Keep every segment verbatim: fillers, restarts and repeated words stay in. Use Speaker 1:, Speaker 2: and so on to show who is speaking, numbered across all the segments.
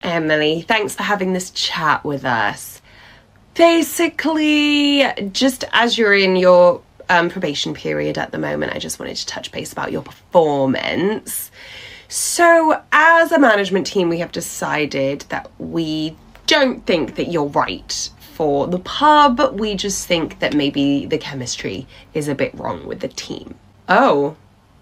Speaker 1: Emily, thanks for having this chat with us. Basically, just as you're in your um, probation period at the moment, I just wanted to touch base about your performance. So, as a management team, we have decided that we don't think that you're right for the pub. We just think that maybe the chemistry is a bit wrong with the team. Oh.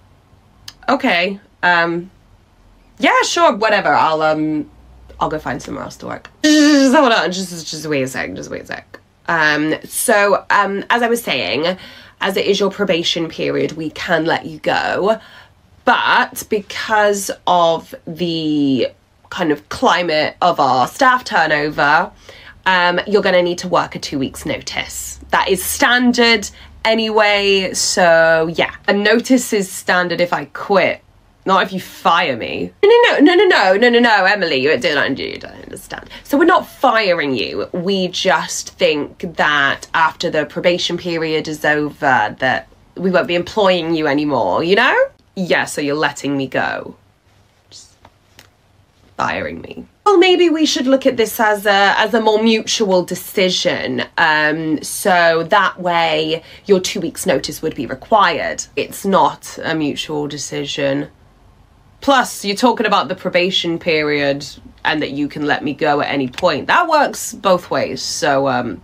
Speaker 1: Okay. Um, yeah, sure, whatever. I'll, um... I'll go find somewhere else to work. Just hold on, just, just wait a sec, just wait a sec. Um, so, um, as I was saying, as it is your probation period, we can let you go. But because of the kind of climate of our staff turnover, um, you're going to need to work a two weeks notice. That is standard anyway, so yeah. A notice is standard if I quit. Not if you fire me. No, no, no, no, no, no, no, no, Emily, you don't, you don't understand. So we're not firing you. We just think that after the probation period is over, that we won't be employing you anymore, you know? Yeah, so you're letting me go. Just firing me. Well, maybe we should look at this as a as a more mutual decision. Um, so that way your two weeks notice would be required. It's not a mutual decision. Plus, you're talking about the probation period and that you can let me go at any point. That works both ways, so um,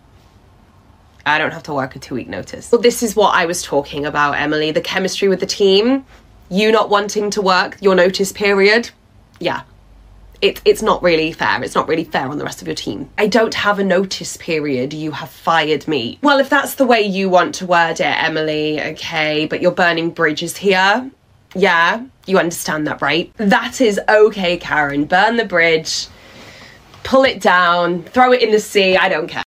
Speaker 1: I don't have to work a two-week notice. Well, this is what I was talking about, Emily. The chemistry with the team, you not wanting to work your notice period. Yeah, it, it's not really fair. It's not really fair on the rest of your team. I don't have a notice period. You have fired me. Well, if that's the way you want to word it, Emily, okay, but you're burning bridges here. Yeah, you understand that, right? That is okay, Karen. Burn the bridge, pull it down, throw it in the sea, I don't care.